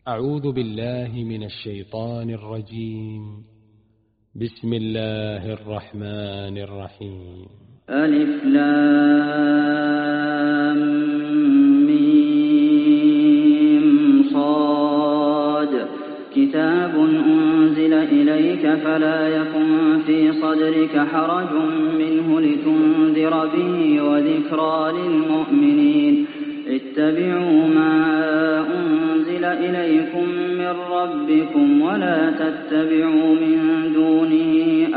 أعوذ بالله من الشيطان الرجيم. بسم الله الرحمن الرحيم. ألف لام ميم صاد كتاب أنزل إليك فلا يكن في صدرك حرج منه لتنذر به وذكرى للمؤمنين. اتبعوا ما أنزل إليكم من ربكم ولا تتبعوا من دونه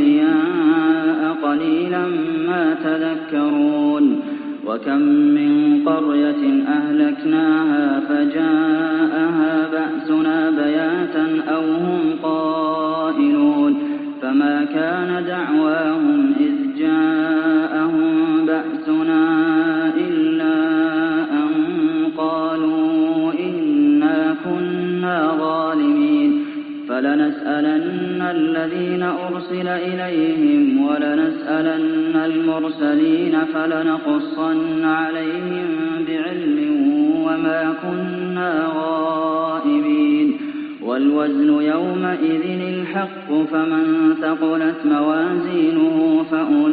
أولياء قليلا ما تذكرون. وكم من قرية أهلكناها فجاءها بأسنا بياتا أو هم قائلون فما كان دعواهم إذ جاءهم بأسنا إلا أن قالوا إنا كنا ظالمين. فلنسألن الذين أرسل إليهم ولنسألن المرسلين فلنقصن عليهم بعلم وما كنا غائبين. والوزن يومئذ الحق فمن ثقلت موازينه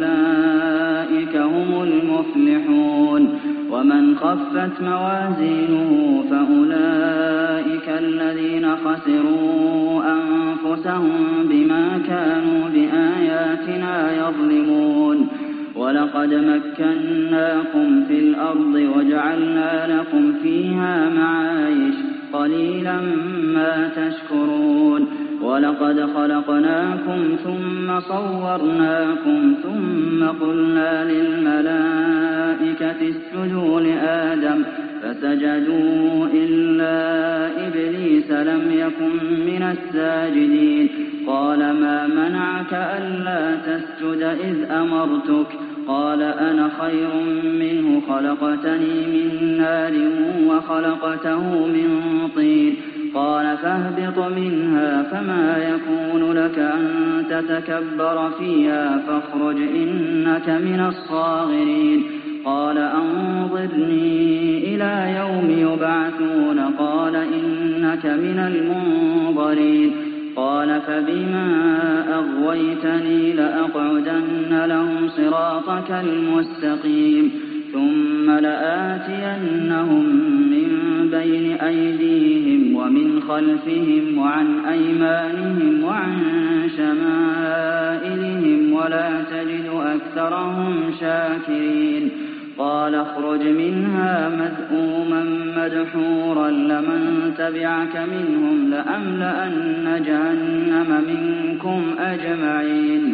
فأولئك هم المفلحون ومن خفت موازينه فأولئك الذين خسروا أنفسهم بما كانوا بآياتنا يظلمون. ولقد مكناكم في الأرض وجعلنا لكم فيها معايش قليلا ما تشكرون. ولقد خلقناكم ثم صورناكم ثم قلنا للملائكة اسجدوا لآدم فسجدوا إلا إبليس لم يكن من الساجدين. قال ما منعك ألا تسجد إذ أمرتك؟ قال أنا خير منه خلقتني من نار وخلقته من طين. قال فاهبط منها فما يكون لك أن تتكبر فيها فاخرج إنك من الصاغرين. قال أنظرني إلى يوم يبعثون. قال إنك من المنظرين. قال فبما أغويتني لأقعدن لهم صراطك المستقيم ثم لآتينهم من بين أيديهم ومن خلفهم وعن أيمانهم وعن شمائلهم ولا تجد أكثرهم شاكرين. قال اخرج منها مذءوما مدحورا لمن تبعك منهم لأملأن جهنم منكم أجمعين.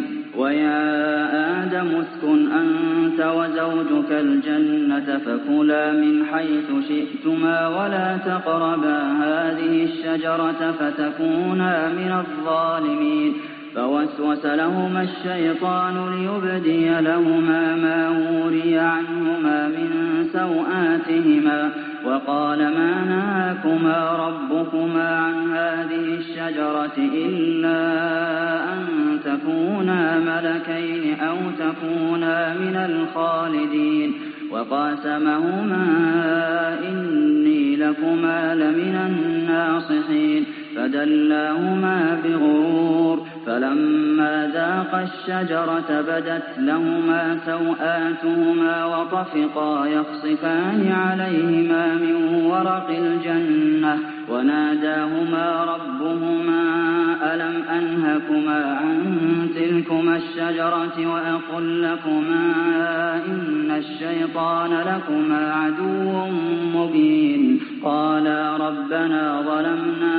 ويا آدم اسكن أنت وزوجك الجنة فكلا من حيث شئتما ولا تقربا هذه الشجرة فتكونا من الظالمين. فوسوس لهما الشيطان ليبدي لهما ما وري عنهما من سوآتهما وقال ما نهاكما ربكما عن هذه الشجرة إلا أن تكونا ملكين أو تكونا من الخالدين. وقاسمهما إني لكما لمن الناصحين فدلاهما بغرور. فلما ذاقا الشجرة بدت لهما سوآتهما وطفقا يخصفان عليهما من ورق الجنة وناداهما ربهما ألم أنهكما عن تلكما الشجرة وأقل لكما إن الشيطان لكما عدو مبين. قالا ربنا ظلمنا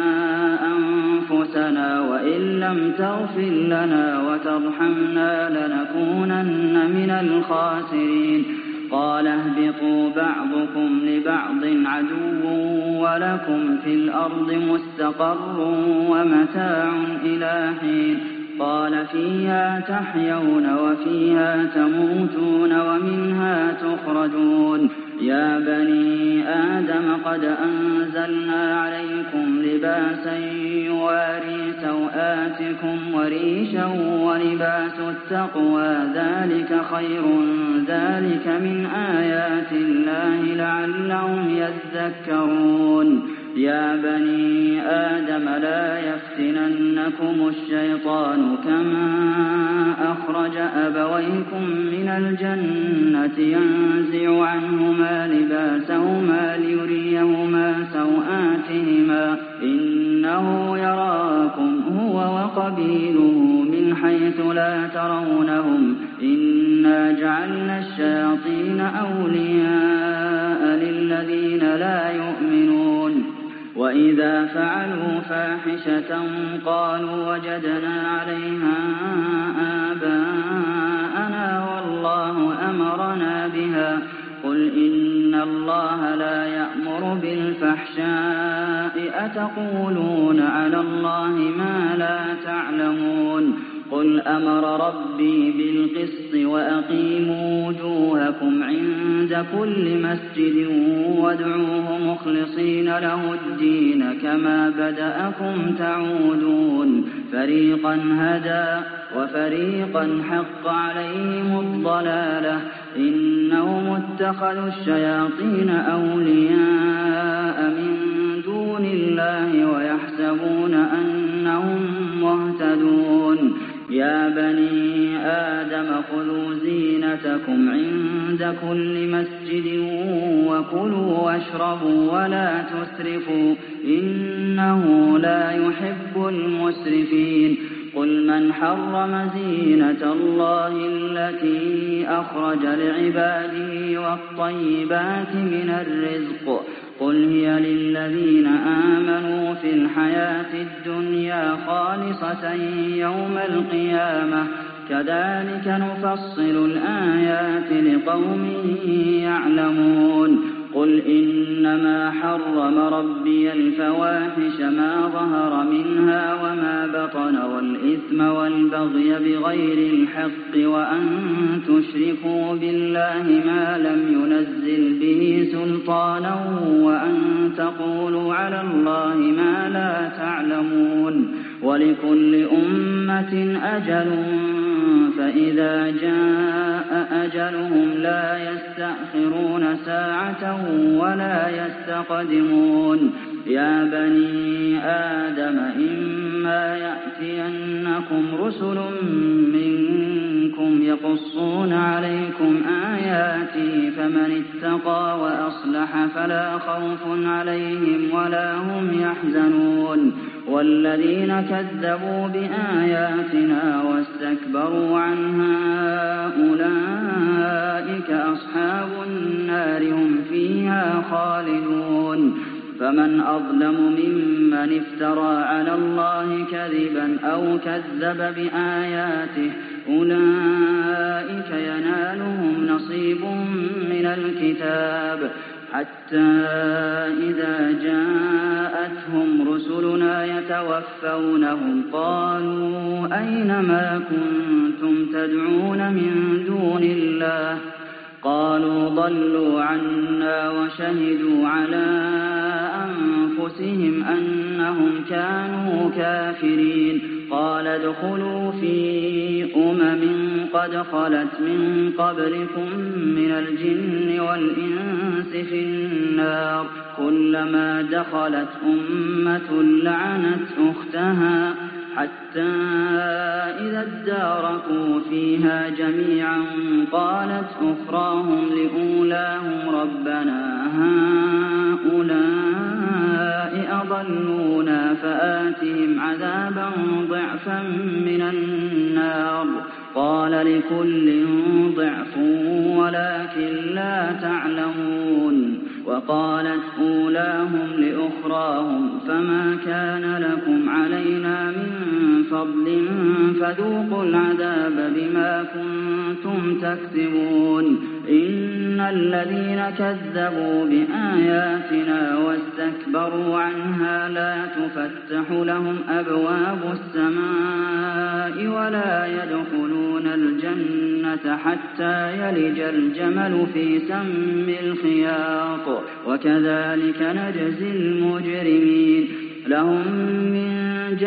أنفسنا وإن لم تغفر لنا وترحمنا لنكونن من الخاسرين. قال اهبطوا بعضكم لبعض عدو ولكم في الأرض مستقر ومتاع إلى حين. قال فيها تحيون وفيها تموتون ومنها تخرجون. يا بني آدم قد أنزلنا عليكم لباسا يواري سوآتكم وريشا ولباس التقوى ذلك خير ذلك من آيات الله لعلهم يذكرون. يا بني ألا يفتننكم الشيطان كما أخرج أبويكم من الجنة ينزع عنهما لباسهما ليريهما سوآتهما إنه يراكم هو وقبيله من حيث لا ترونهم إنا جعلنا الشياطين أولياء للذين لا يؤمنون وإذا فعلوا فاحشة قالوا وجدنا عليها آباءنا والله أمرنا بها قل إن الله لا يأمر بالفحشاء أتقولون على الله ما لا تعلمون قل أمر ربي بالقسط وأقيموا وجوهكم عند كل مسجد وادعوه مخلصين له الدين كما بدأكم تعودون فريقا هدى وفريقا حق عليهم الضلالة إنهم اتخذوا الشياطين أولياء من دون الله ويحسبون أنهم مهتدون يا بني آدم خذوا زينتكم عند كل مسجد وكلوا واشربوا ولا تسرفوا إنه لا يحب المسرفين قل من حرم زينة الله التي أخرج لعباده والطيبات من الرزق قل هي للذين آمنوا في الحياة الدنيا خالصة يوم القيامة كذلك نفصل الآيات لقوم يعلمون قل إنما حرم ربي الفواحش ما ظهر منها وما بطن والإثم والبغي بغير الحق وأن تشركوا بالله ما لم ينزل به سلطانا وأن تقولوا على الله ما لا تعلمون ولكل أمة أجل فإذا جاء أجلهم لا يستأخرون ساعة ولا يستقدمون يا بني آدم إما يأتينكم رسل منكم يقصون عليكم آياتي فمن اتقى وأصلح فلا خوف عليهم ولا هم يحزنون والذين كذبوا بآياتنا واستكبروا عنها أولئك أصحاب النار هم فيها خالدون فمن أظلم ممن افترى على الله كذبا أو كذب بآياته أولئك ينالهم نصيب من الكتاب حتى إذا جاءتهم رسلنا يتوفونهم قالوا أين ما كنتم تدعون من دون الله قالوا ضلوا عنا وشهدوا على أنفسهم أنهم كانوا كافرين قال ادخلوا في قد خلت من قبلكم من الجن والإنس في النار كلما دخلت أمة لعنت أختها حتى إذا اداركوا فيها جميعا قالت أخراهم لأولاهم ربنا هؤلاء أضلونا فآتهم عذابا ضعفا من النار قال لكل ضعف ولكن لا تعلمون وقالت أولاهم لأخراهم فما كان لكم علينا من فضل فذوقوا العذاب بما كنتم تكسبون إن الذين كذبوا بآياتنا واستكبروا عنها لا تفتح لهم أبواب السماء ولا يدخلون الجنة حتى يلج الجمل في سم الخياط وكذلك نجزي المجرمين لهم من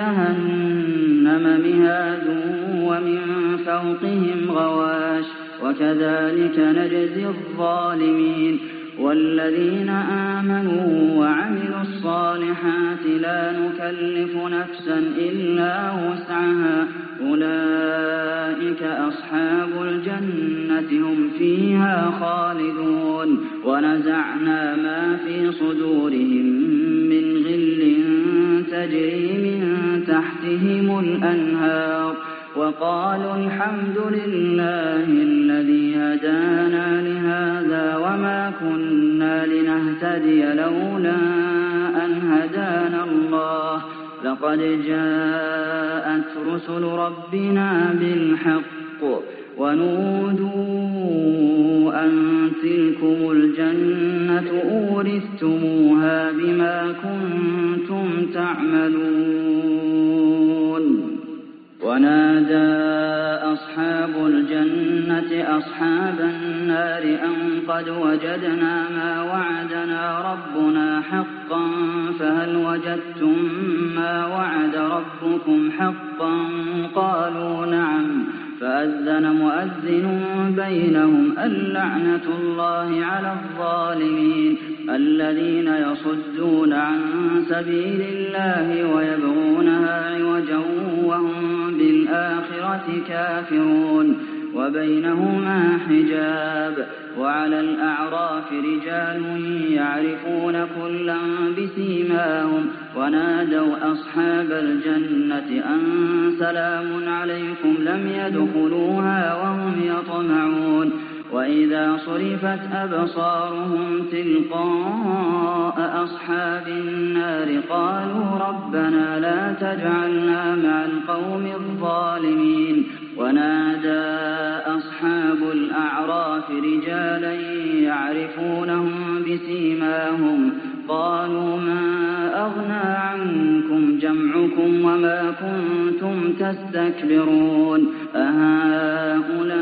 جهنم مهاد ومن فوقهم غواش وكذلك نجزي الظالمين والذين آمنوا وعملوا الصالحات لا نكلف نفسا إلا وسعها أولئك أصحاب الجنة هم فيها خالدون ونزعنا ما في صدورهم من غل تجري من تحتهم الأنهار وقالوا الحمد لله الذي هدانا لهذا وما كنا لنهتدي لولا أن هدانا الله لقد جاءت رسل ربنا بالحق ونودوا أن تلكم الجنة أورثتموها بما كنتم تعملون ونادى أصحاب الجنة أصحاب النار أن قد وجدنا ما وعدنا ربنا حقا فهل وجدتم ما وعد ربكم حقا قالوا نعم فأذن مؤذن بينهم اللعنة الله على الظالمين الذين يصدون عن سبيل الله ويبغونها عوجا وهم بالآخرة كافرون وبينهما حجاب وعلى الأعراف رجال يعرفون كلا بسيماهم ونادوا أصحاب الجنة أن سلام عليكم لم يدخلوها وهم يطمعون وإذا صرفت أبصارهم تلقاء أصحاب النار قالوا ربنا لا تجعلنا مع القوم الظالمين ونادى أصحاب الأعراف رجالا يعرفونهم بسيماهم قالوا ما أغنى عنكم جمعكم وما كنتم تستكبرون أهؤلاء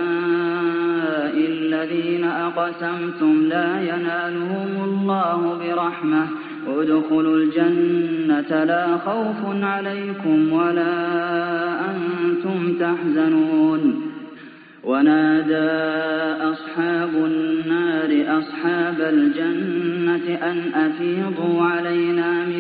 الذين أقسمتم لا ينالهم الله برحمة ادخلوا الجنة لا خوف عليكم ولا أنتم تحزنون ونادى أصحاب النار أصحاب الجنة أن أفيضوا علينا من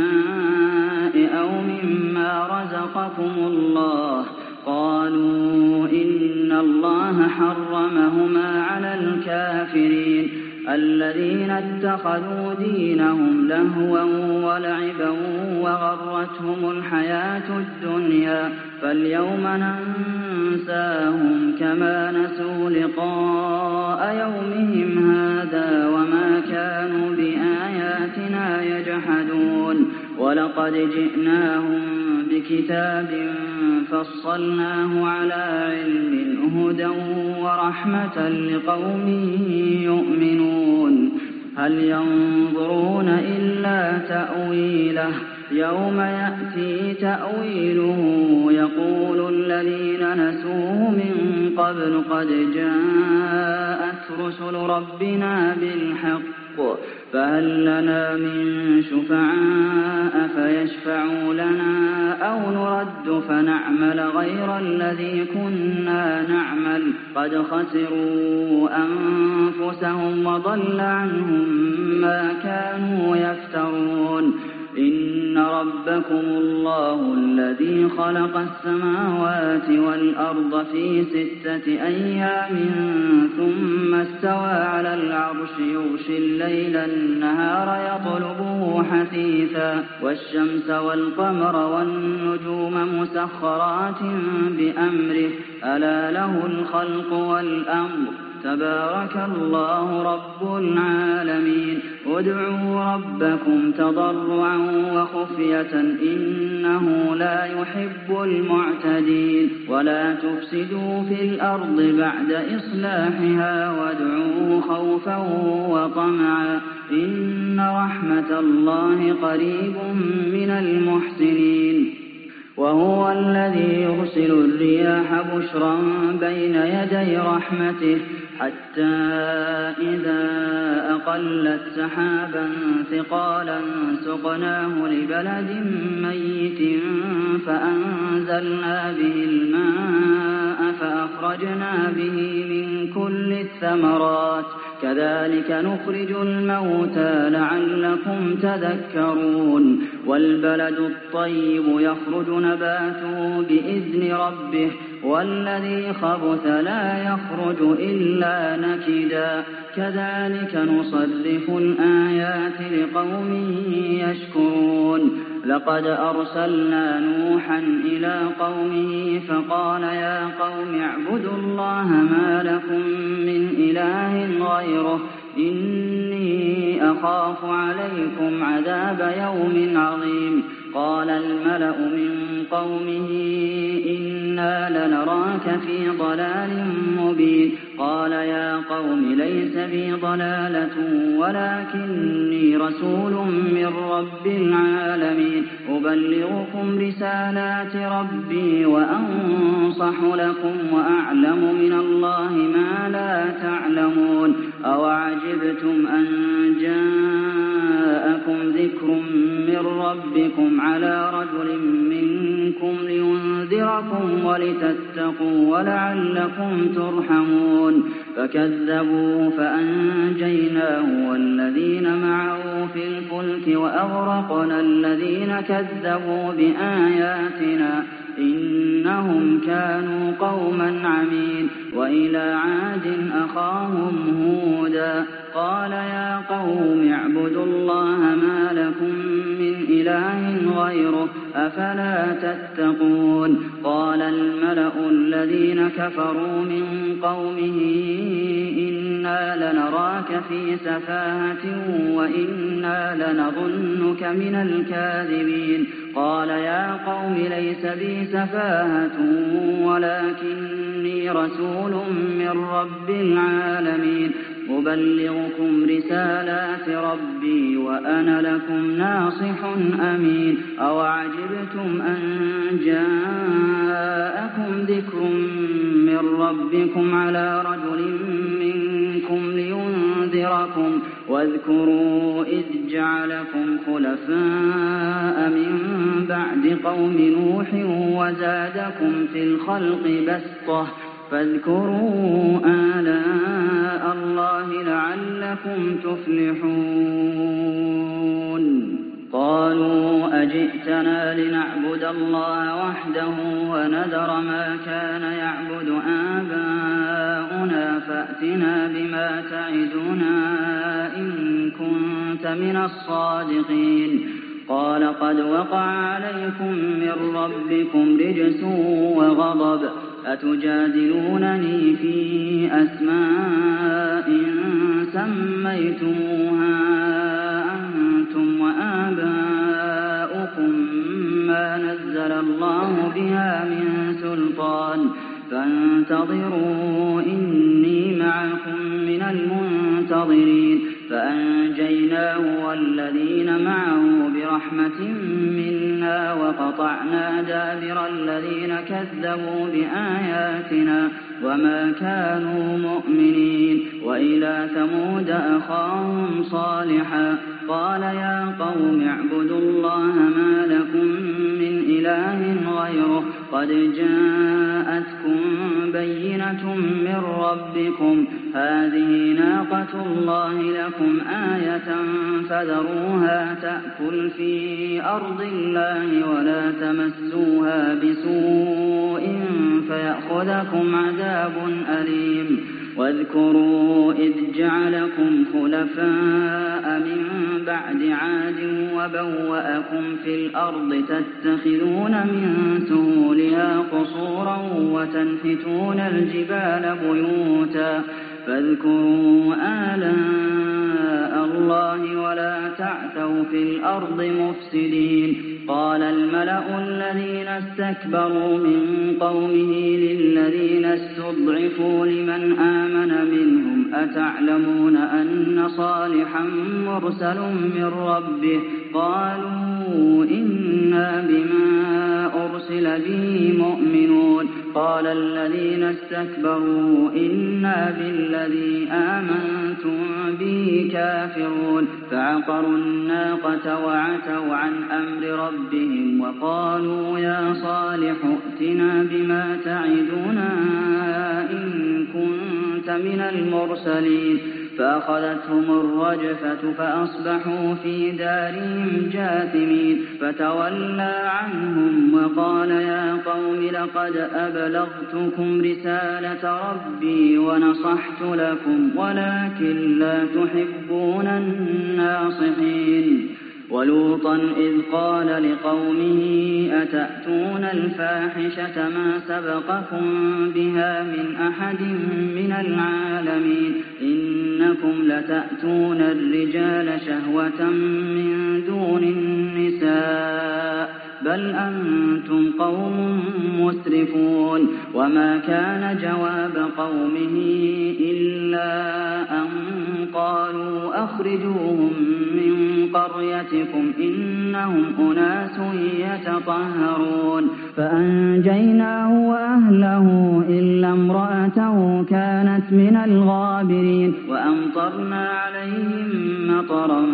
الماء أو مما رزقكم الله قالوا إن الله حرمهما على الكافرين الذين اتخذوا دينهم لهوا ولعبا وغرتهم الحياة الدنيا فاليوم ننساهم كما نسوا لقاء يومهم هذا وما كانوا بآياتنا يجحدون ولقد جئناهم بكتاب فصلناه على علم هدى ورحمة لقوم يؤمنون هل ينظرون إلا تأويله يوم يأتي تأويله يقول الذين نسوه من قبل قد جاءت رسل ربنا بالحق فهل لنا من شفعاء فيشفعوا لنا أو نرد فنعمل غير الذي كنا نعمل قد خسروا أنفسهم وضل عنهم ما كانوا يفترون إن ربكم الله الذي خلق السماوات والأرض في 6 أيام ثم استوى على العرش يغشي الليل النهار يطلبه حثيثا والشمس والقمر والنجوم مسخرات بأمره ألا له الخلق والأمر تبارك الله رب العالمين ادعوا ربكم تضرعا وخفية إنه لا يحب المعتدين ولا تفسدوا في الأرض بعد إصلاحها وادعوه خوفا وطمعا إن رحمة الله قريب من المحسنين وهو الذي يرسل الرياح بشرا بين يدي رحمته حتى إذا أقلت سحابا ثقالا سقناه لبلد ميت فأنزلنا به الماء فأخرجنا به من كل الثمرات كذلك نخرج الموتى لعلكم تذكرون والبلد الطيب يخرج نباته بإذن ربه والذي خبث لا يخرج إلا نكدا كذلك نصرف الآيات لقوم يشكرون لقد أرسلنا نوحا إلى قومه فقال يا قوم اعبدوا الله ما لكم من إله غيره إني أخاف عليكم عذاب يوم عظيم قال الملأ من قومه إنا لنراك في ضلال مبين قال يا قوم ليس بي ضلالة ولكني رسول من رب العالمين أبلغكم رسالات ربي وأنصح لكم وأعلم من الله ما لا تعلمون أوعجبتم أن جاءكم ذكر من ربكم على رجل منكم لينذركم ولتتقوا ولعلكم ترحمون فكذبوا فأنجيناه والذين معه في الفلك وأغرقنا الذين كذبوا بآياتنا إنهم كانوا قوما عمين وإلى عاد أخاهم هودا قال يا قوم اعبدوا الله ما لكم من إله غيره أفلا تتقون قال الملأ الذين كفروا من قومه إنا لنراك في سفاهة وإنا لنظنك من الكاذبين قال يا قوم ليس بي سفاهة ولكني رسول من رب العالمين أبلغكم رسالات ربي وأنا لكم ناصح أمين أوعجبتم أن جاءكم ذكر من ربكم على رجل منكم لينذركم واذكروا إذ جعلكم خلفاء من بعد قوم نوح وزادكم في الخلق بسطة فاذكروا آلاء الله لعلكم تفلحون قالوا أجئتنا لنعبد الله وحده ونذر ما كان يعبد آباؤنا فأتنا بما تعدنا إن كنت من الصادقين قال قد وقع عليكم من ربكم رجس وغضب أتجادلونني في أسماء سميتموها أنتم وآباؤكم ما نزل الله بها من سلطان فانتظروا إني معكم من المنتظرين فأنجيناه والذين معه برحمة منا وقطعنا دابر الذين كذبوا بآياتنا وما كانوا مؤمنين وإلى ثمود أخاهم صالحا قال يا قوم اعبدوا الله ما لكم من إله غيره قد جاءتكم بينة من ربكم هذه ناقة الله لكم آية فذروها تأكل في أرض الله ولا تمسوها بسوء فيأخذكم عذاب أليم واذكروا إذ جعلكم خلفاء من بعد عاد وبوأكم في الأرض تتخذون من سهولها قصورا وتنحتون الجبال بيوتا فاذكروا آلاء الله ولا تعثوا في الأرض مفسدين قال الملأ الذين استكبروا من قومه للذين استضعفوا لمن آمن منهم أتعلمون أن صالحا مرسل من ربه قالوا إنا بما أرسل به مؤمنون قال الذين استكبروا إنا بالذي آمنتم به كافرون فعقروا الناقة وعتوا عن أمر ربهم وقالوا يا صالح ائتنا بما تعدنا إن كنت من المرسلين فأخذتهم الرجفة فأصبحوا في دارهم جاثمين فتولى عنهم وقال يا قوم لقد أبلغتكم رسالة ربي ونصحت لكم ولكن لا تحبون الناصحين ولوطا إذ قال لقومه أتأتون الفاحشة ما سبقكم بها من أحد من العالمين إنكم لتأتون الرجال شهوة من دون النساء بل أنتم قوم مسرفون وما كان جواب قومه إلا أن قالوا أخرجوهم من قريتكم إنهم أناس يتطهرون فأنجيناه وأهله إلا امرأته كانت من الغابرين وأمطرنا عليهم مطرا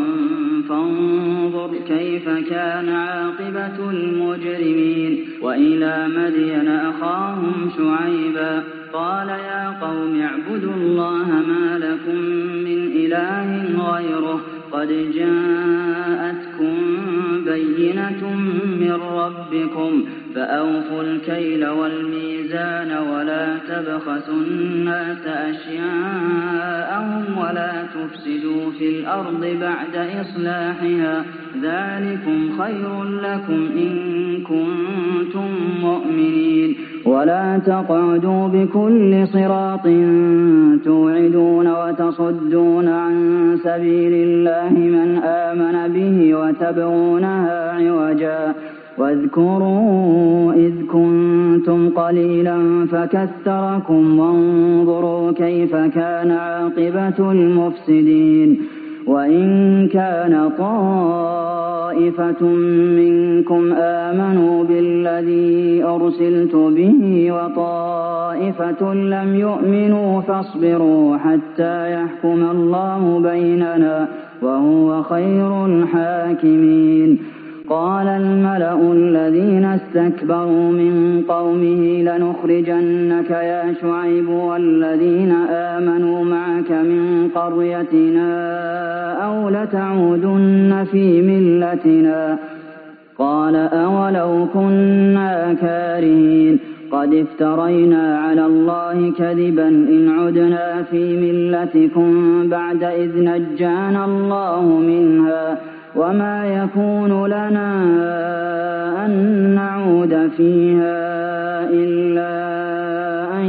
فانظر كيف كان عاقبة المجرمين وإلى مدين أخاهم شعيبا قال يا قوم اعبدوا الله ما لكم من إله غيره قد جاءتكم بينة من ربكم فأوفوا الكيل والميزان ولا تبخسوا الناس أشياءهم ولا تفسدوا في الأرض بعد إصلاحها ذلكم خير لكم إن كنتم مؤمنين ولا تقعدوا بكل صراط توعدون وتصدون عن سبيل الله من آمن به وتبغونها عوجا واذكروا إذ كنتم قليلا فكثركم وانظروا كيف كان عاقبة المفسدين وإن كان طائفة منكم آمنوا بالذي أرسلت به وطائفة لم يؤمنوا فاصبروا حتى يحكم الله بيننا وهو خير الحاكمين قال الملأ الذين استكبروا من قومه لنخرجنك يا شعيب والذين آمنوا معك من قريتنا أو لتعودن في ملتنا قال أولو كنا كارهين قد افترينا على الله كذبا إن عدنا في ملتكم بعد إذ نجانا الله منها وما يكون لنا أن نعود فيها إلا أن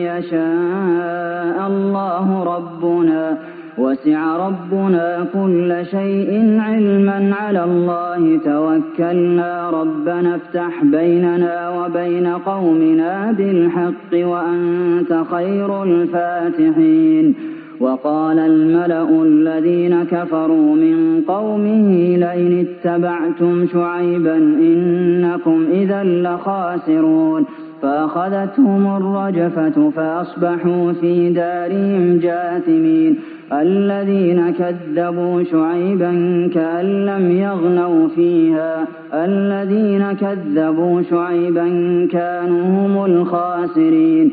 يشاء الله ربنا وسع ربنا كل شيء علما على الله توكلنا ربنا افتح بيننا وبين قومنا بالحق وأنت خير الفاتحين وقال الملأ الذين كفروا من قومه لئن اتبعتم شعيبا إنكم إذا لخاسرون فأخذتهم الرجفة فأصبحوا في دارهم جاثمين الذين كذبوا شعيبا كأن لم يغنوا فيها الذين كذبوا شعيبا كانوا هم الخاسرين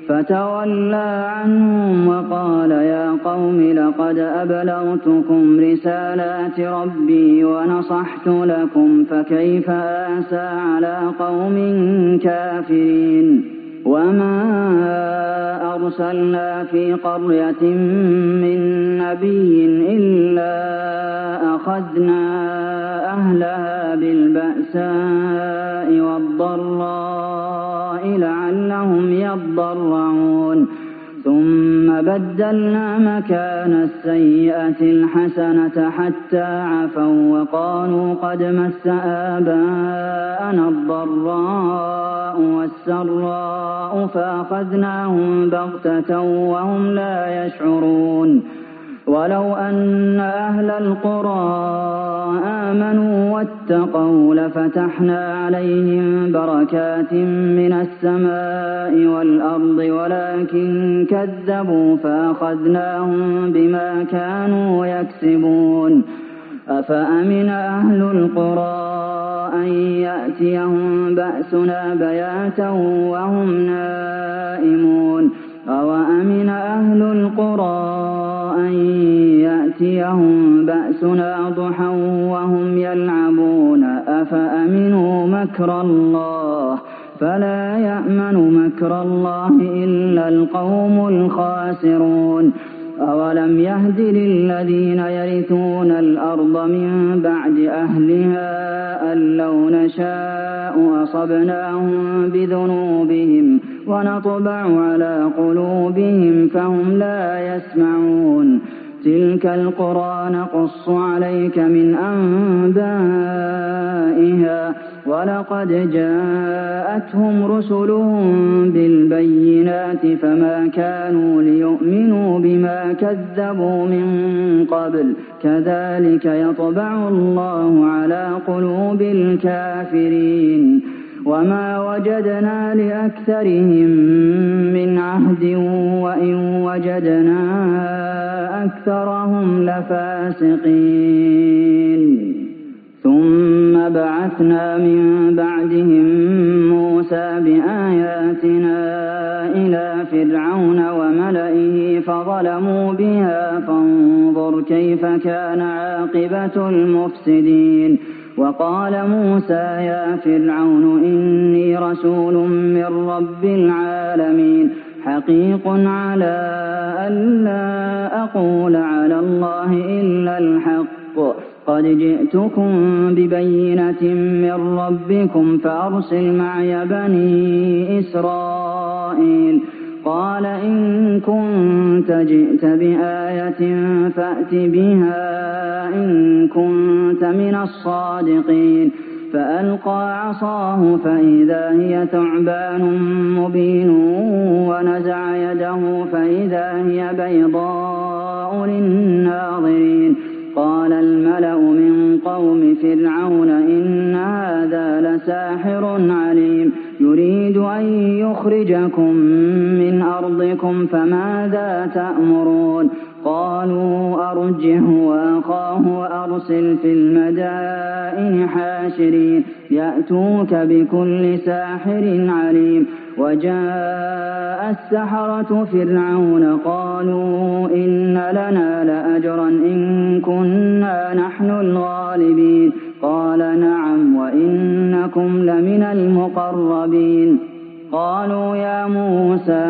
فتولى عنهم وقال يا قوم لقد أبلغتكم رسالات ربي ونصحت لكم فكيف آسى على قوم كافرين وما أرسلنا في قرية من نبي إلا أخذنا أهلها بالبأساء والضراء لعلهم يضرعون ثم بدلنا مكان السيئة الحسنة حتى عفوا وقالوا قد مس آباءنا الضراء والسراء فأخذناهم بغتة وهم لا يشعرون ولو أن أهل القرى آمنوا واتقوا لفتحنا عليهم بركات من السماء والأرض ولكن كذبوا فأخذناهم بما كانوا يكسبون أفأمن أهل القرى أن يأتيهم بأسنا بياتا وهم نائمون أوأمن أهل القرى أن يأتيهم بأسنا ضحى وهم يلعبون أفأمنوا مكر الله فلا يأمن مكر الله إلا القوم الخاسرون أولم يهد للذين يرثون الأرض من بعد أهلها أن لو نشاء أصبناهم بذنوبهم ونطبع على قلوبهم فهم لا يسمعون تلك القرى نقص عليك من أنبائها ولقد جاءتهم رسلهم بالبينات فما كانوا ليؤمنوا بما كذبوا من قبل كذلك يطبع الله على قلوب الكافرين وما وجدنا لأكثرهم من عهد وإن وجدنا أكثرهم لفاسقين ثم بعثنا من بعدهم موسى بآياتنا إلى فرعون وملئه فظلموا بها فانظر كيف كان عاقبة المفسدين وقال موسى يا فرعون إني رسول من رب العالمين حقيق على ألا أقول على الله إلا الحق قد جئتكم ببينة من ربكم فأرسل معي بني إسرائيل قال إن كنت جئت بآية فأت بها إن كنت من الصادقين فألقى عصاه فإذا هي ثعبان مبين ونزع يده فإذا هي بيضاء للناظرين قال الملأ من قوم فرعون إن هذا لساحر عليم يريد أن يخرجكم من أرضكم فماذا تأمرون قالوا أرجه وأخاه وأرسل في المدائن حاشرين يأتوك بكل ساحر عليم وجاء السحرة فرعون قالوا إن لنا لأجرا إن كنا نحن الغالبين قال نعم وإنكم لمن المقربين قالوا يا موسى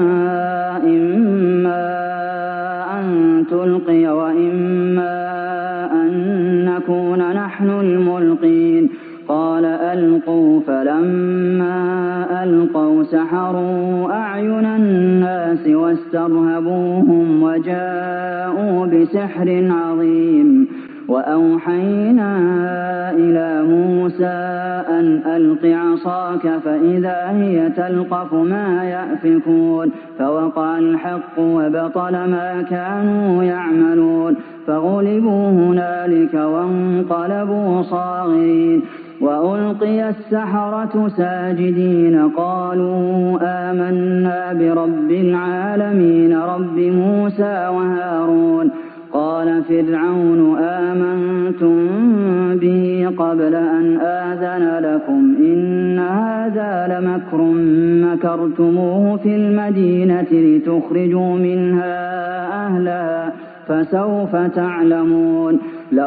إما أن تلقي وإما أن نكون نحن الملقين قال ألقوا فلما ألقوا سحروا أعين الناس واسترهبوهم وجاءوا بسحر عظيم وأوحينا إلى موسى أن ألق عصاك فإذا هي تلقف ما يأفكون فوقع الحق وبطل ما كانوا يعملون فغلبوا هنالك وانقلبوا صاغرين وألقي السحرة ساجدين قالوا آمنا برب العالمين رب موسى وهارون قال فرعون آمنتم به قبل أن آذن لكم إن هذا لمكر مكرتموه في المدينة لتخرجوا منها أهلها فسوف تعلمون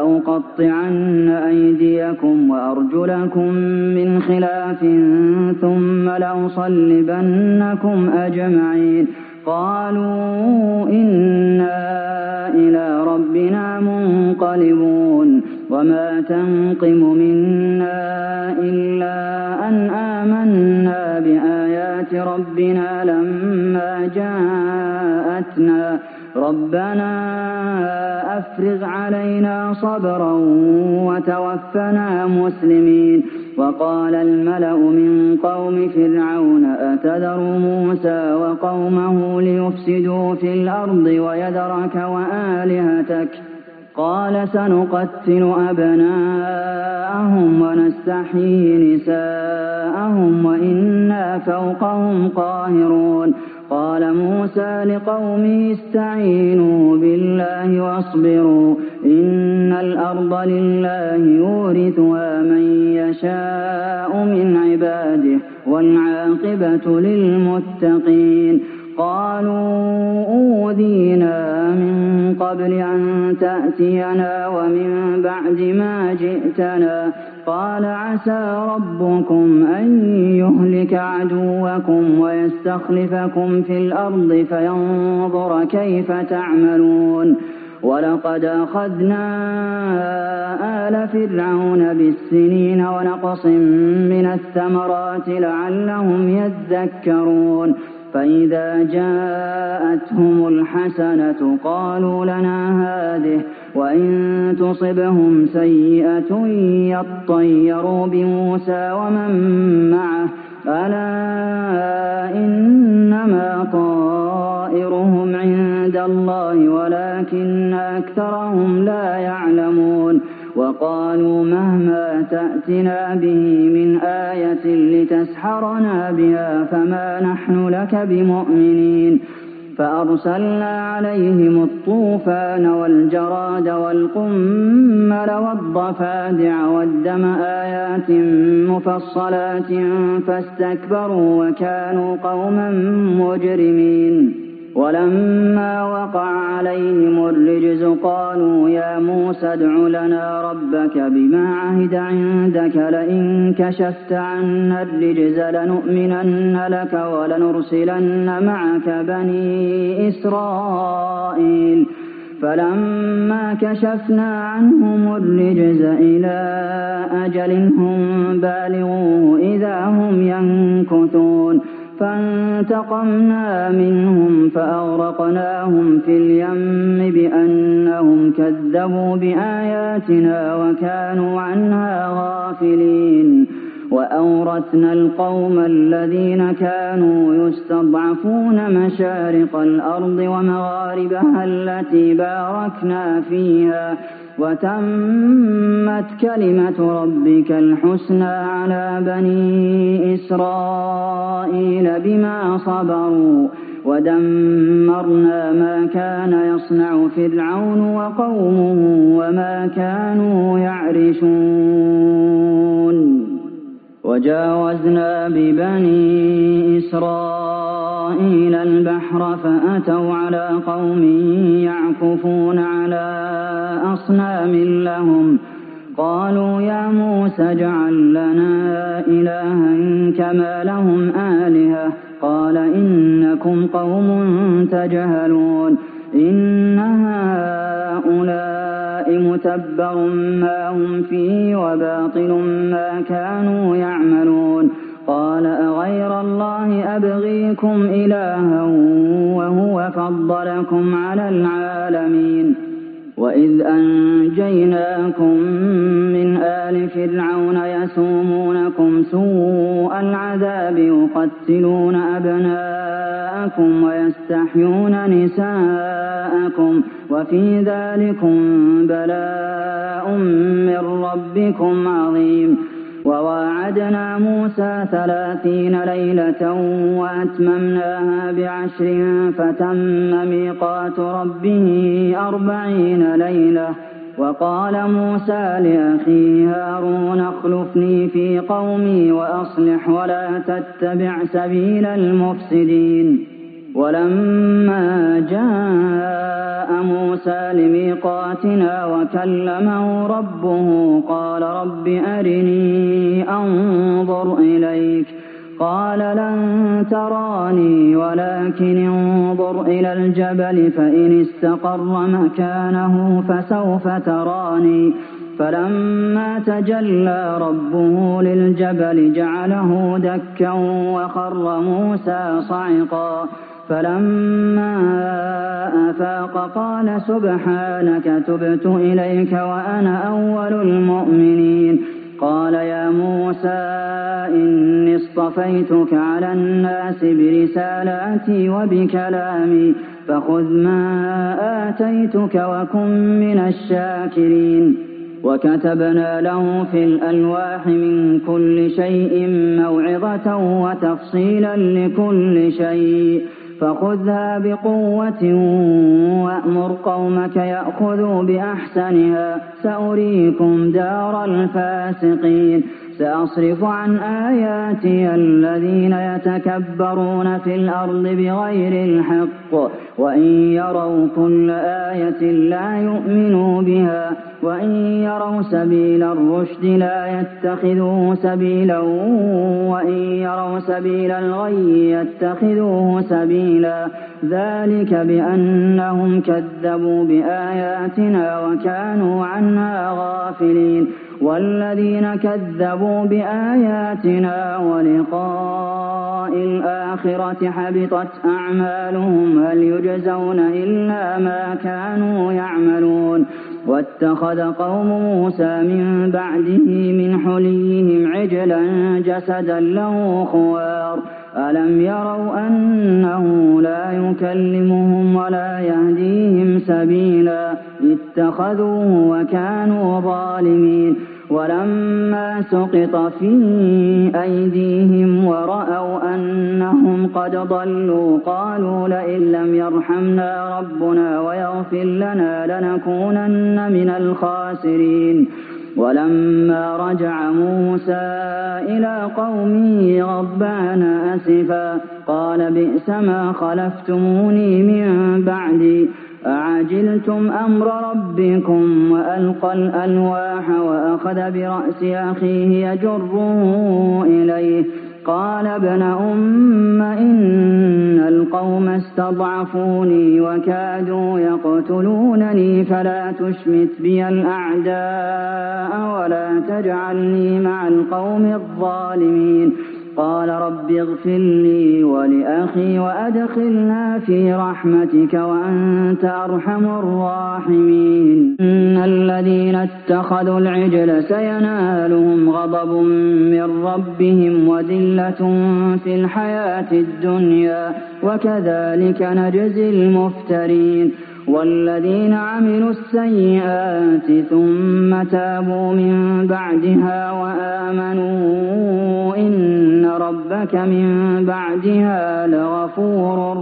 لأقطعن أيديكم وأرجلكم من خلاف ثم لأصلبنكم أجمعين قالوا إنا إلى ربنا منقلبون وما تنقم منا إلا أن آمنا بآيات ربنا لما جاءتنا ربنا أفرغ علينا صبرا وتوفنا مسلمين وقال الملأ من قوم فرعون أتذر موسى وقومه ليفسدوا في الأرض ويذرك وآلهتك قال سنقتل أبناءهم ونستحيي نساءهم وإنا فوقهم قاهرون قال موسى لقومه استعينوا بالله واصبروا إن الأرض لله يورثها من يشاء من عباده والعاقبة للمتقين قالوا أوذينا من قبل أن تأتينا ومن بعد ما جئتنا قال عسى ربكم أن يهلك عدوكم ويستخلفكم في الأرض فينظر كيف تعملون ولقد أخذنا آل فرعون بالسنين ونقص من الثمرات لعلهم يذكرون فإذا جاءتهم الحسنة قالوا لنا هذه وإن تصبهم سيئة يطيروا بموسى ومن معه ألا إنما طائرهم عند الله ولكن أكثرهم لا يعلمون وقالوا مهما تأتنا به من آية لتسحرنا بها فما نحن لك بمؤمنين فأرسلنا عليهم الطوفان والجراد والقمل والضفادع والدم آيات مفصلات فاستكبروا وكانوا قوما مجرمين ولما وقع عليهم الرجز قالوا يا موسى ادع لنا ربك بما عهد عندك لئن كشفت عنا الرجز لنؤمنن لك ولنرسلن معك بني إسرائيل فلما كشفنا عنهم الرجز إلى أجل هم بالغوه إذا هم ينكثون فانتقمنا منهم فأغرقناهم في اليم بأنهم كذبوا بآياتنا وكانوا عنها غافلين وأورثنا القوم الذين كانوا يستضعفون مشارق الأرض ومغاربها التي باركنا فيها وتمت كلمة ربك الحسنى على بني إسرائيل بما صبروا ودمرنا ما كان يصنع فرعون وقومه وما كانوا يعرشون وجاوزنا ببني إسرائيل البحر فأتوا على قوم يعكفون على أصنام لهم قالوا يا موسى اجعل لنا إلها كما لهم آلهة قال إنكم قوم تجهلون إن هؤلاء متبر ما هم فيه وباطل ما كانوا يعملون قال أغير الله أبغيكم إلها وهو فضلكم على العالمين وإذ أنجيناكم من آل فرعون يسومونكم سوء العذاب يقتلون أبناءكم ويستحيون نساءكم وفي ذلكم بلاء من ربكم عظيم وواعدنا موسى 30 ليلة وأتممناها ب10 فتم ميقات ربه 40 ليلة وقال موسى لأخيه هارون اخلفني في قومي وأصلح ولا تتبع سبيل المفسدين ولما جاء موسى لميقاتنا وكلمه ربه قال رب أرني أنظر إليك قال لن تراني ولكن انظر إلى الجبل فإن استقر مكانه فسوف تراني فلما تجلى ربه للجبل جعله دكا وخر موسى صعقا فلما أفاق قال سبحانك تبت إليك وأنا أول المؤمنين قال يا موسى إني اصطفيتك على الناس برسالاتي وبكلامي فخذ ما آتيتك وكن من الشاكرين وكتبنا له في الألواح من كل شيء موعظة وتفصيلا لكل شيء فخذها بقوة وأمر قومك يأخذوا بأحسنها سأريكم دار الفاسقين سأصرف عن آياتي الذين يتكبرون في الأرض بغير الحق وإن يروا كل آية لا يؤمنوا بها وإن يروا سبيل الرشد لا يتخذوه سبيلا وإن يروا سبيل الغي يتخذوه سبيلا ذلك بأنهم كذبوا بآياتنا وكانوا عنها غافلين والذين كذبوا بآياتنا ولقاء الآخرة حبطت أعمالهم هل يجزون إلا ما كانوا يعملون واتخذ قوم موسى من بعده من حليهم عجلا جسدا له خوار ألم يروا أنه لا يكلمهم ولا يهديهم سبيلا اتخذوه وكانوا ظالمين ولما سقط في أيديهم ورأوا أنهم قد ضلوا قالوا لئن لم يرحمنا ربنا ويغفر لنا لنكونن من الخاسرين ولما رجع موسى إلى قومه غضبان أسفا قال بئس ما خلفتموني من بعدي أعجلتم أمر ربكم وألقى الألواح وأخذ برأس أخيه يجره إليه قال ابن أم إن القوم استضعفوني وكادوا يقتلونني فلا تشمت بي الأعداء ولا تجعلني مع القوم الظالمين قال رب اغفر لي ولأخي وأدخلنا في رحمتك وأنت أرحم الراحمين إن الذين اتخذوا العجل سينالهم غضب من ربهم وذلة في الحياة الدنيا وكذلك نجزي المفترين والذين عملوا السيئات ثم تابوا من بعدها وآمنوا إن ربك من بعدها لغفور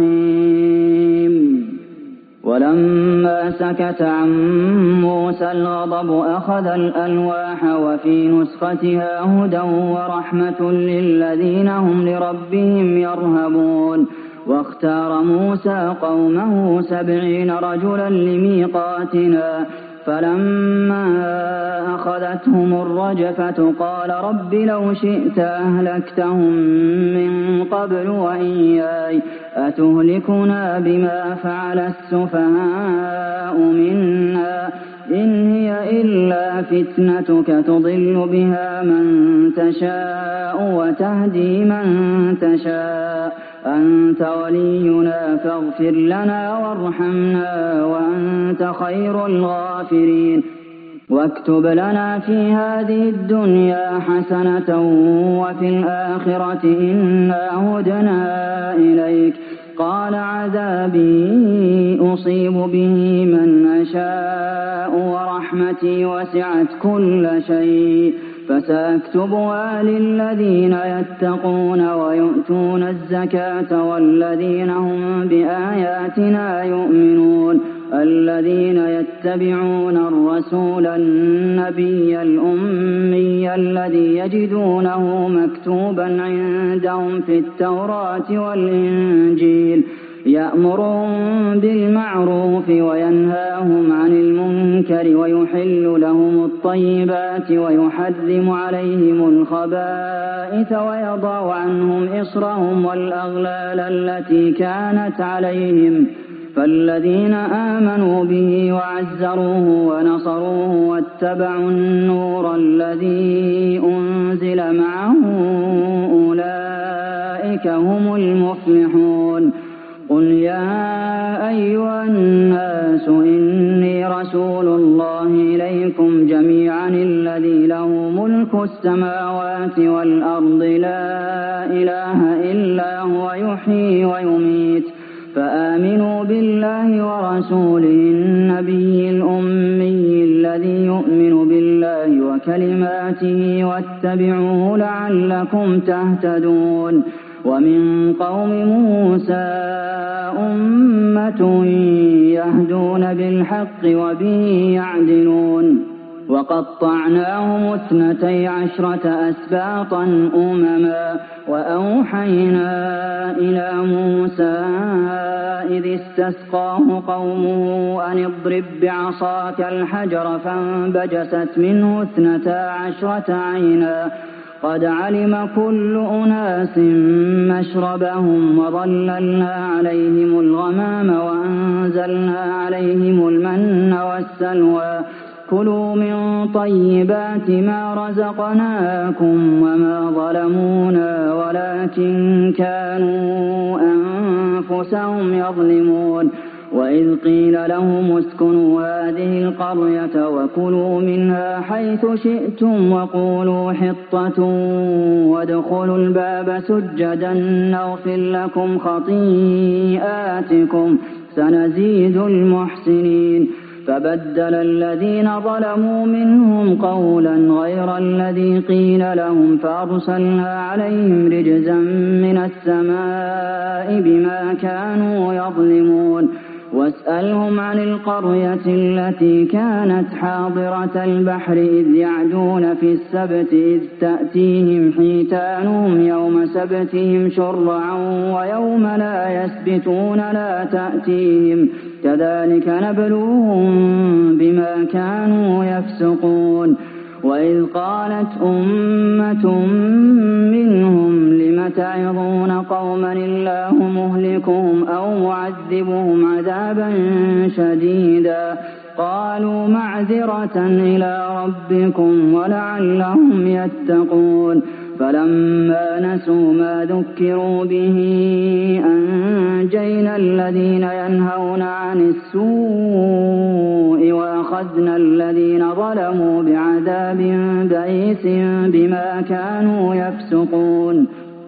رحيم ولما سكت عن موسى الغضب أخذ الألواح وفي نسختها هدى ورحمة للذين هم لربهم يرهبون واختار موسى قومه 70 رجلا لميقاتنا فلما أخذتهم الرجفة قال رب لو شئت أهلكتهم من قبل وإياي أتهلكنا بما فعل السفهاء منا إن هي إلا فتنتك تضل بها من تشاء وتهدي من تشاء أنت ولينا فاغفر لنا وارحمنا وأنت خير الغافرين واكتب لنا في هذه الدنيا حسنة وفي الآخرة إنا هدنا إليك قال عذابي أصيب به من أشاء ورحمتي وسعت كل شيء فسأكتبها للذين يتقون ويؤتون الزكاة والذين هم بآياتنا يؤمنون الذين يتبعون الرسول النبي الأمي الذي يجدونه مكتوبا عندهم في التوراة والإنجيل يأمرهم بالمعروف وينهاهم عن المنكر ويحل لهم الطيبات ويحرم عليهم الخبائث ويضع عنهم إصرهم والأغلال التي كانت عليهم فالذين آمنوا به وعزروه ونصروه واتبعوا النور الذي أنزل معه أولئك هم المفلحون قل يا أيها الناس إني رسول الله إليكم جميعا الذي له ملك السماوات والأرض لا إله إلا هو يحيي ويميت فآمنوا بالله ورسوله النبي الأمي الذي يؤمن بالله وكلماته واتبعوه لعلكم تهتدون ومن قوم موسى أمة يهدون بالحق وبه يعدلون وقطعناهم 12 أسباطا أمما وأوحينا إلى موسى إذ استسقاه قومه أن اضرب بعصاك الحجر فانبجست منه 12 عينا قد علم كل أناس مشربهم وظللنا عليهم الغمام وأنزلنا عليهم المن والسلوى كلوا من طيبات ما رزقناكم وما ظلمونا ولكن كانوا أنفسهم يظلمون وإذ قيل لهم اسكنوا هذه القرية وكلوا منها حيث شئتم وقولوا حطة وادخلوا الباب سجدا نغفر لكم خطيئاتكم سنزيد المحسنين فبدل الذين ظلموا منهم قولا غير الذي قيل لهم فأرسلنا عليهم رجزا من السماء بما كانوا يظلمون واسألهم عن القرية التي كانت حاضرة البحر إذ يعدون في السبت إذ تأتيهم حيتانهم يوم سبتهم شرعا ويوم لا يسبتون لا تأتيهم كذلك نبلوهم بما كانوا يفسقون وإذ قالت أمة منهم لم تعظون قوما الله مهلكهم أو معذبهم عذابا شديدا قالوا معذرة إلى ربكم ولعلهم يتقون فلما نسوا ما ذكروا به أنجينا الذين ينهون عن السوء وأخذنا الذين ظلموا بعذاب بئيس بما كانوا يفسقون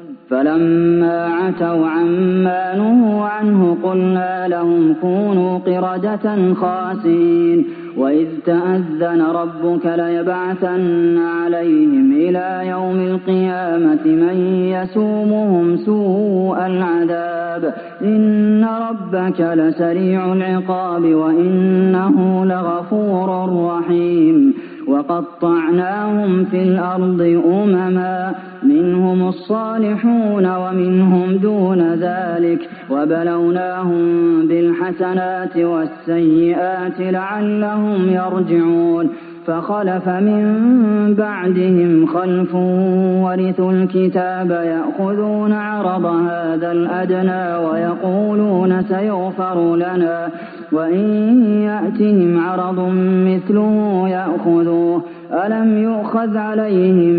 فلما عتوا عما نهوا عنه قلنا لهم كونوا قردة خاسئين وإذ تأذن ربك ليبعثن عليهم إلى يوم القيامة من يسومهم سوء العذاب إن ربك لسريع العقاب وإنه لغفور رحيم وقطعناهم في الأرض أمما منهم الصالحون ومنهم دون ذلك وبلوناهم بالحسنات والسيئات لعلهم يرجعون فخلف من بعدهم خلف ورثوا الكتاب يأخذون عرض هذا الأدنى ويقولون سيغفر لنا وإن يأتهم عرض مثله يأخذوه ألم يؤخذ عليهم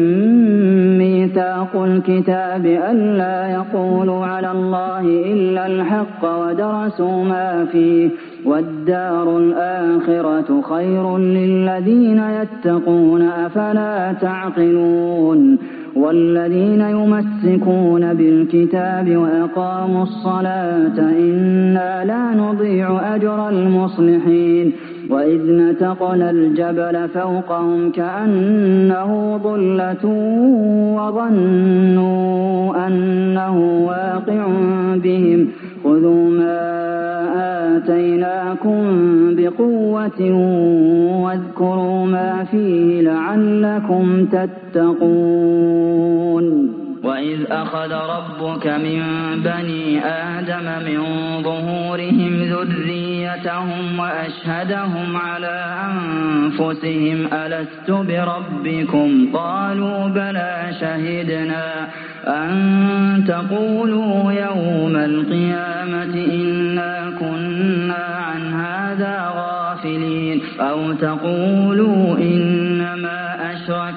ميثاق الكتاب ألا يقولوا على الله إلا الحق ودرسوا ما فيه والدار الآخرة خير للذين يتقون أفلا تعقلون والذين يمسكون بالكتاب وأقاموا الصلاة إنا لا نضيع أجر المصلحين وإذ نتقنا الجبل فوقهم كأنه ظلة وظنوا أنه واقع بهم خذوا ما آتيناكم بقوة واذكروا ما فيه لعلكم تتقون وإذ أخذ ربك من بني آدم من ظهورهم ذريتهم وأشهدهم على أنفسهم ألست بربكم قالوا بلى شهدنا أن تقولوا يوم القيامة إنا كنا عن هذا غافلين أو تقولوا إنما أشرك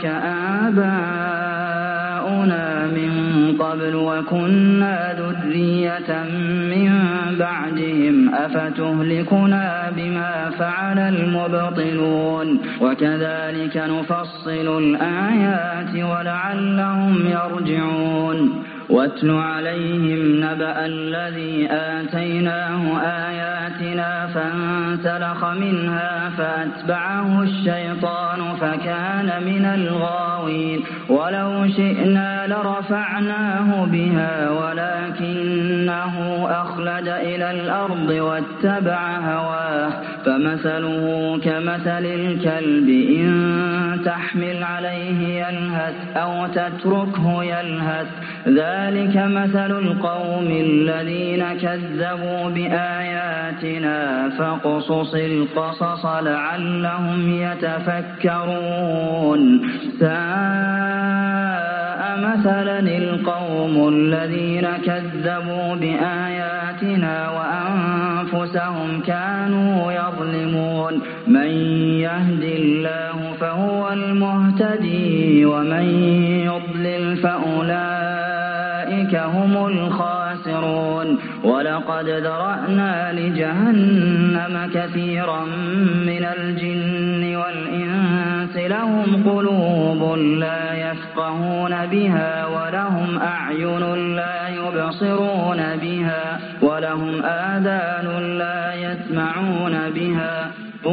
آباؤنا من قبل وكنا ذرية من بعدهم أفتهلكنا بما فعل المبطلون وكذلك نفصل الآيات ولعلهم يرجعون واتل عليهم نبأ الذي آتيناه آياتنا فانسلخ منها فأتبعه الشيطان فكان من الغاوين ولو شئنا لرفعناه بها ولكنه أخلد إلى الأرض واتبع هواه فمثله كمثل الكلب إن تحمل عليه يلهث أو تتركه يلهث ذلك مثل القوم الذين كذبوا بآياتنا فاقصص القصص لعلهم يتفكرون ساء مثلا القوم الذين كذبوا بآياتنا وأنفسهم كانوا يظلمون من يهد الله فهو المهتدي ومن يضلل فأولئك هم الخاسرون ولقد ذرأنا لجهنم كثيرا من الجن والإنس لهم قلوب لا يفقهون بها ولهم أعين لا يبصرون بها ولهم آذان لا يسمعون بها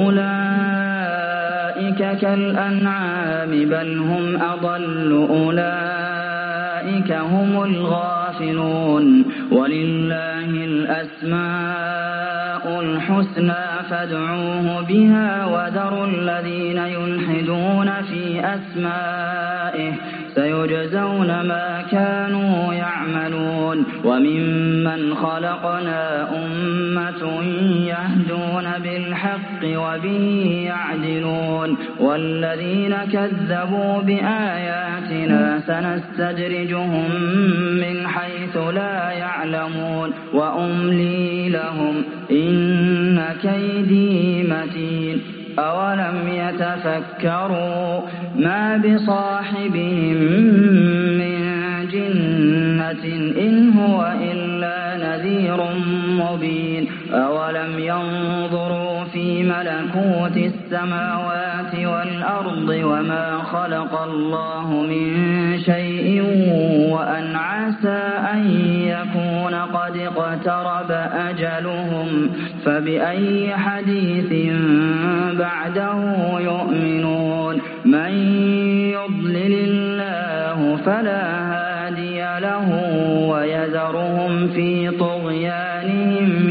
أولئك كالأنعام بل هم أضل أولئك هم الغافلون ولله الأسماء الحسنى فادعوه بها وذروا الذين يلحدون في أسمائه سيجزون ما كانوا يعملون وممن خلقنا أمة يهدون بالحق وبه يعدلون والذين كذبوا بآياتنا سنستدرجهم من حيث لا يعلمون وأملي لهم إن كيدي متين أولم يتفكروا ما بصاحبهم من جنة إن هو إلا نذير مبين أولم ينظروا في ملكوت السماوات والأرض وما خلق الله من شيء وأن عسى أن يكون قد اقترب أجلهم فبأي حديث بعده يؤمنون من يضلل الله فلا هادي له ويذرهم في طغيانهم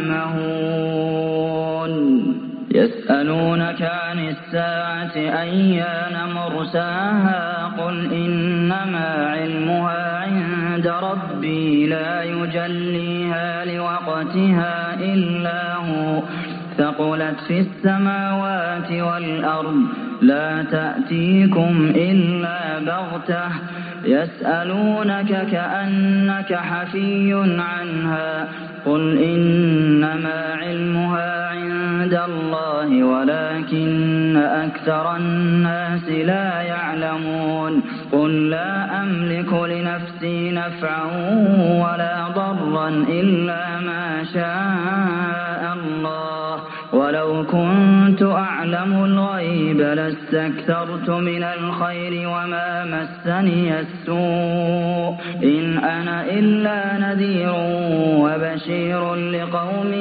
يعمهون يسألونك عن الساعة أيان مرساها قل إنما علمها عند ربي لا يجليها لوقتها إلا هو ثقلت في السماوات والأرض لا تأتيكم إلا بغتة يسألونك كأنك حفي عنها قل إنما علمها عند الله ولكن أكثر الناس لا يعلمون قل لا أملك لنفسي نفعا ولا ضرا إلا ما شاء الله ولو كنت أعلم الغيب لاستكثرت من الخير وما مسني السوء إن أنا إلا نذير وبشير لقوم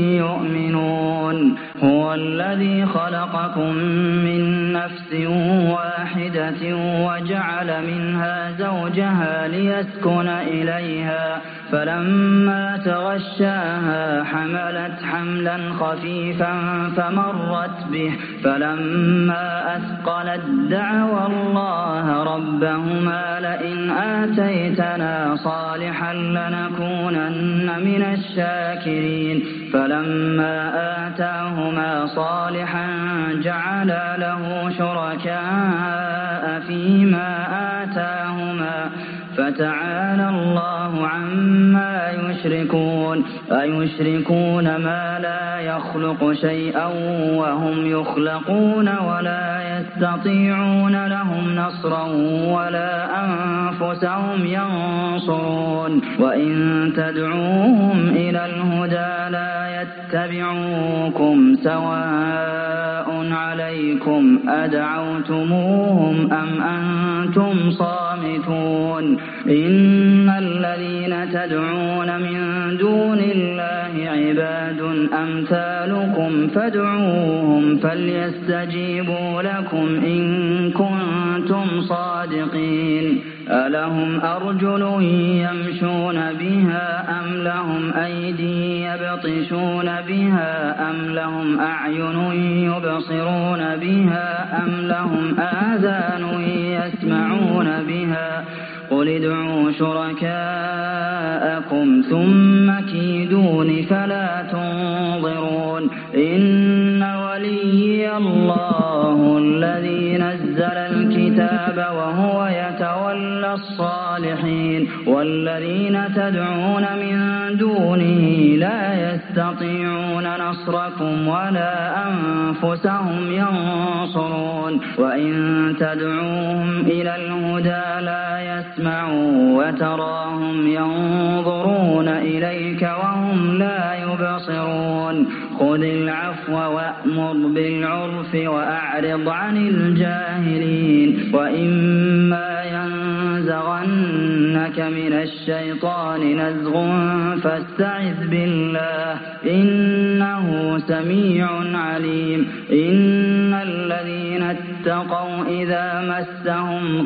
يؤمنون هو الذي خلقكم من نفس واحدة وجعل منها زوجها ليسكن إليها فلما تغشاها حملت حملا خفيفا فمرت به فلما أثقلت دعوا الله ربهما لئن آتيتنا صالحا لنكونن من الشاكرين فلما آتاهما صالحا جعلا له شركاء فيما آتاهما فتعالى الله عما يشركون أيشركون ما لا يخلق شيئا وهم يخلقون ولا يستطيعون لهم نصرا ولا أنفسهم ينصرون وإن تدعوهم إلى الهدى لا يتبعوكم سواء عليكم أدعوتموهم أم أنتم صامتون إن الذين تدعون من دون الله عباد أمثالكم فادعوهم فليستجيبوا لكم إن كنتم صادقين ألهم أرجل يمشون بها أم لهم أيدي يبطشون بها أم لهم أعين يبصرون بها أم لهم آذان يسمعون بها قل ادعوا شركاءكم ثم كيدون فلا تنظرون إن وليي الله الذي نزل الكتاب وهو يتولى الصالحين والذين تدعون من دونه لا يستطيعون نصركم ولا أنفسهم ينصرون وإن تدعوهم إلى الهدى لا يسمعوا وتراهم ينظرون إليك وهم لا يبصرون خذ العفو وأمر بالعرف وأعرض عن الجاهلين وإما ينزغنك من الشيطان نزغ فاستعذ بالله إنه سميع عليم إن الذين اتقوا إذا مسهم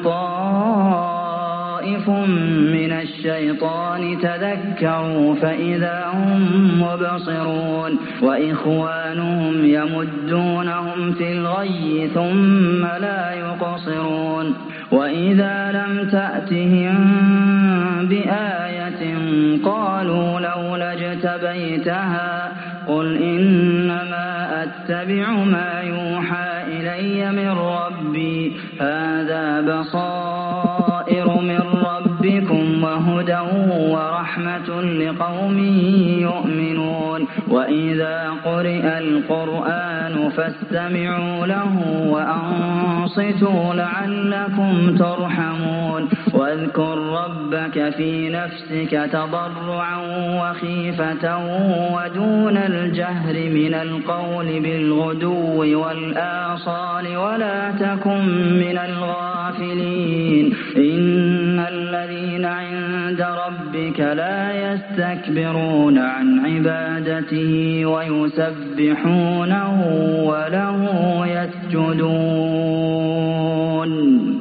طائف من الشيطان تذكروا فإذا هم مبصرون وإخوانهم يمدونهم في الغي ثم لا يقصرون وإذا لم تأتهم بآية قالوا لولا اجتبيتها قل إنما أتبع ما يوحى إلي من ربي هذا بصائر من ربكم وهدى ورحمة لقوم يؤمنون وإذا قرئ القرآن فاستمعوا له وأنصتوا لعلكم ترحمون واذكر ربك في نفسك تضرعا وخيفة ودون الجهر من القول بالغدو والآصال ولا تكن من الغافلين إن الذين عند ربك لا يستكبرون عن عبادته ويسبحونه وله يسجدون